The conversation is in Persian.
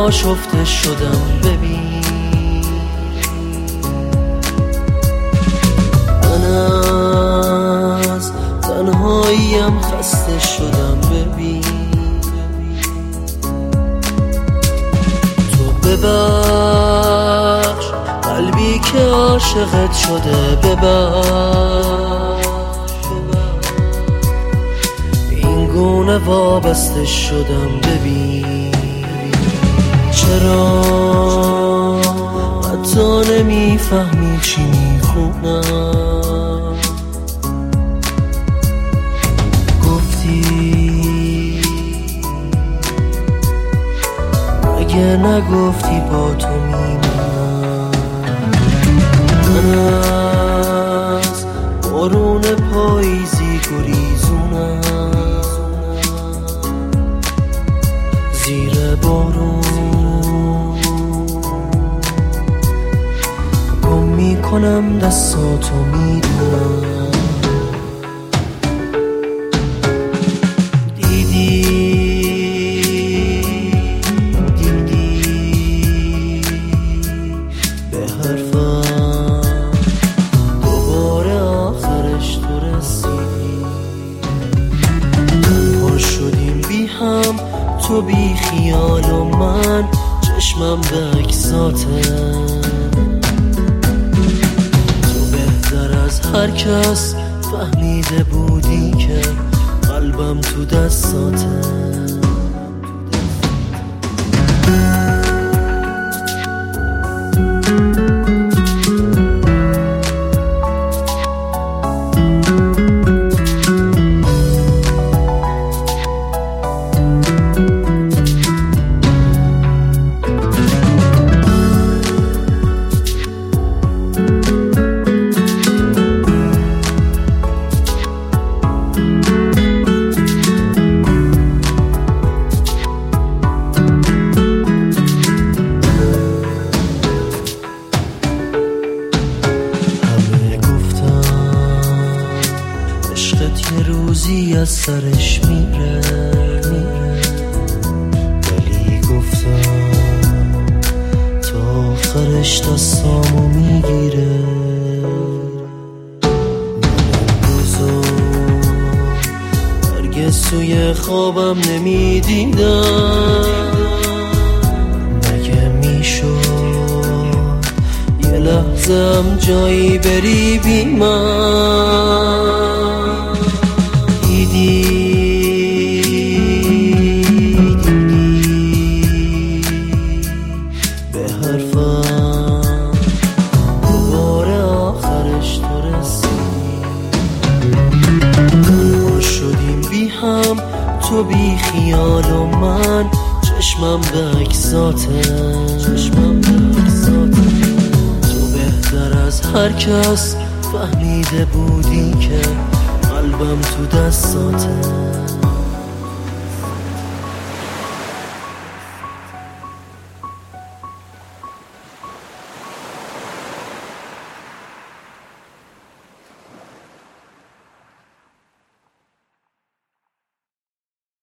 آشفته شدم ببین. من از تنهاییم خسته شدم ببین. تو ببخش قلبی که عاشقت شده، ببخش این گونه وابسته شدم ببین. چرا حتی نمیفهمی چی میخونم؟ گفتی مگه نگفتی با تو میمونم؟ من از بارون پاییزی گریزونم، زیر بارون گم میکنم دستاتو میدونم. دیدی به حرفم دوباره آخرش تو رسیدی. تنها شدیم بی هم، تو بی خیال و من چشمم به عکساته. تو بهتر از هر کس فهمیده بودی که قلبم تو دستاته. یه روزی از سرش میره، ولی گفتم تا آخرش دستامو میگیره. من امروزو هرگز توی خوابم نمیدیدم. مگه میشد یه لحظم جایی بری بی من؟ به حرفم دوباره آخرش تو رسیدی. تنها شدیم بی هم، تو بی خیال و من چشمم به عکساته. تو بهتر از هر کس فهمیده بودی که قلبم تو دستاته.